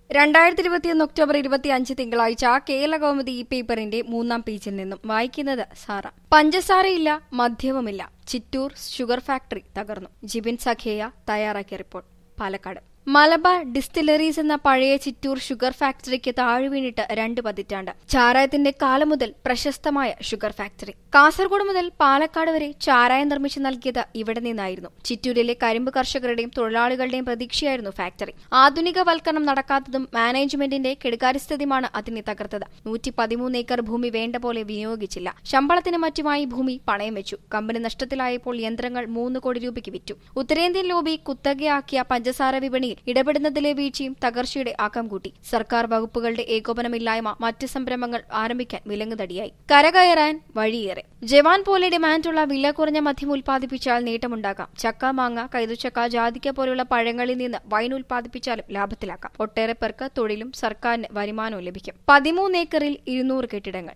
2021 October 25 തിങ്കളാഴ്ച കേരള കൗമുദി ഈ പേപ്പറിന്റെ 3-ാം പേജിൽ നിന്നും വായിക്കുന്നത് സാറ. പഞ്ചസാരയില്ല, മദ്യവുമില്ല, ചിറ്റൂർ ഷുഗർ ഫാക്ടറി തകർന്നു. ജിബിൻ സഖേയ തയ്യാറാക്കിയ റിപ്പോർട്ട്. പാലക്കാട് മലബാർ ഡിസ്റ്റിലറീസ് എന്ന പഴയ ചിറ്റൂർ ഷുഗർ ഫാക്ടറിക്ക് താഴ്വീണിട്ട് 2 പതിറ്റാണ്ട്. ചാരായത്തിന്റെ കാലം മുതൽ പ്രശസ്തമായ ഷുഗർ ഫാക്ടറി. കാസർഗോഡ് മുതൽ പാലക്കാട് വരെ ചാരായം നിർമ്മിച്ചു നൽകിയത് ഇവിടെ നിന്നായിരുന്നു. ചിറ്റൂരിലെ കരിമ്പ് കർഷകരുടെയും തൊഴിലാളികളുടെയും പ്രതീക്ഷയായിരുന്നു ഫാക്ടറി. ആധുനികവൽക്കരണം നടക്കാത്തതും മാനേജ്മെന്റിന്റെ കെടുകാര്യസ്ഥിതിയുമാണ് അതിനെ തകർത്തത്. 113 ഏക്കർ ഭൂമി വേണ്ട പോലെ വിനിയോഗിച്ചില്ല. ശമ്പളത്തിന് മറ്റുമായി ഭൂമി പണയം വെച്ചു. കമ്പനി നഷ്ടത്തിലായപ്പോൾ യന്ത്രങ്ങൾ 3 കോടി രൂപയ്ക്ക് വിറ്റു. ഉത്തരേന്ത്യൻ ലോബി കുത്തകയാക്കിയ പഞ്ചസാര വിപണിയിൽ ഇടപെടുന്നതിലെ വീഴ്ചയും തകർച്ചയുടെ ആക്കം കൂട്ടി. സർക്കാർ വകുപ്പുകളുടെ ഏകോപനമില്ലായ്മ മറ്റ് സംരംഭങ്ങൾ ആരംഭിക്കാൻ വിലങ്ങുതടിയായി. കരകയറാൻ വഴിയേറെ. ജവാൻ പോലെ ഡിമാൻഡുള്ള വില കുറഞ്ഞ മദ്യം ഉൽപ്പാദിപ്പിച്ചാൽ നേട്ടമുണ്ടാക്കാം. ചക്ക, മാങ്ങ, കൈതുച്ചക്ക, ജാതിക്ക പോലുള്ള പഴങ്ങളിൽ നിന്ന് വൈൻ ഉൽപ്പാദിപ്പിച്ചാലും ലാഭത്തിലാക്കാം. ഒട്ടേറെ പേർക്ക് തൊഴിലും സർക്കാരിന് വരുമാനവും ലഭിക്കും. 13 ഏക്കറിൽ 200 കെട്ടിടങ്ങൾ.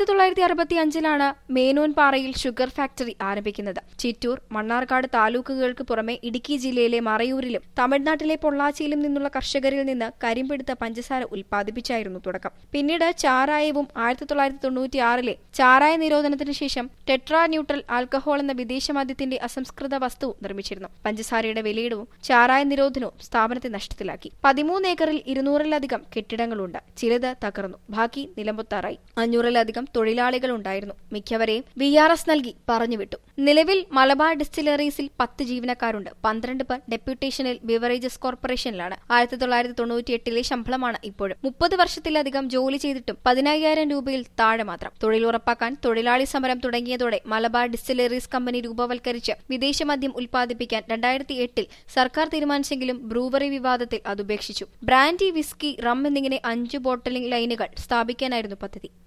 1965-ലാണ് മേനോൻപാറയിൽ ഷുഗർ ഫാക്ടറി ആരംഭിക്കുന്നത്. ചിറ്റൂർ, മണ്ണാർക്കാട് താലൂക്കുകൾക്ക് പുറമെ ഇടുക്കി ജില്ലയിലെ മറയൂരിലും തമിഴ്നാട്ടിലെ പൊള്ളാച്ചിയിലും നിന്നുള്ള കർഷകരിൽ നിന്ന് കരിമ്പെടുത്ത പഞ്ചസാര ഉൽപ്പാദിപ്പിച്ചായിരുന്നു തുടക്കം. പിന്നീട് ചാരായവും 1996-ലെ ചാരായ നിരോധനത്തിന് ശേഷം ടെട്രാ ന്യൂട്രൽ ആൽക്കഹോൾ എന്ന വിദേശ മദ്യത്തിന്റെ അസംസ്കൃത വസ്തുവും നിർമ്മിച്ചിരുന്നു. പഞ്ചസാരയുടെ വിലയിടവും ചാരായ നിരോധനവും സ്ഥാപനത്തെ നഷ്ടത്തിലാക്കി. 13 ഏക്കറിൽ 200-ലധികം കെട്ടിടങ്ങളുണ്ട്. ചിലത് തകർന്നു, ബാക്കി നിലംപൊത്താറായി. 500-ലധികം തൊഴിലാളികളുണ്ടായിരുന്നു. മിക്കവരെയും VRS നൽകി പറഞ്ഞുവിട്ടു. നിലവിൽ മലബാർ ഡിസ്റ്റിലറീസിൽ 10 ജീവനക്കാരുണ്ട്. 12 പേർ ഡെപ്യൂട്ടേഷനിൽ ബിവറേജസ് കോർപ്പറേഷനിലാണ്. 1998-ലെ ശമ്പളമാണ് ഇപ്പോഴും. 30 വർഷത്തിലധികം ജോലി ചെയ്തിട്ടും 15,000 രൂപയിൽ താഴെ മാത്രം. തൊഴിലുറപ്പാക്കാൻ തൊഴിലാളി സമരം തുടങ്ങിയതോടെ മലബാർ ഡിസ്റ്റിലറീസ് കമ്പനി രൂപവൽക്കരിച്ച് വിദേശമദ്യം ഉൽപ്പാദിപ്പിക്കാൻ 2008-ൽ സർക്കാർ തീരുമാനിച്ചെങ്കിലും ബ്രൂവറി വിവാദത്തിൽ അതുപേക്ഷിച്ചു. ബ്രാൻഡി, വിസ്കി, റം എന്നിങ്ങനെ 5 ബോട്ടലിംഗ് ലൈനുകൾ സ്ഥാപിക്കാനായിരുന്നു പദ്ധതി.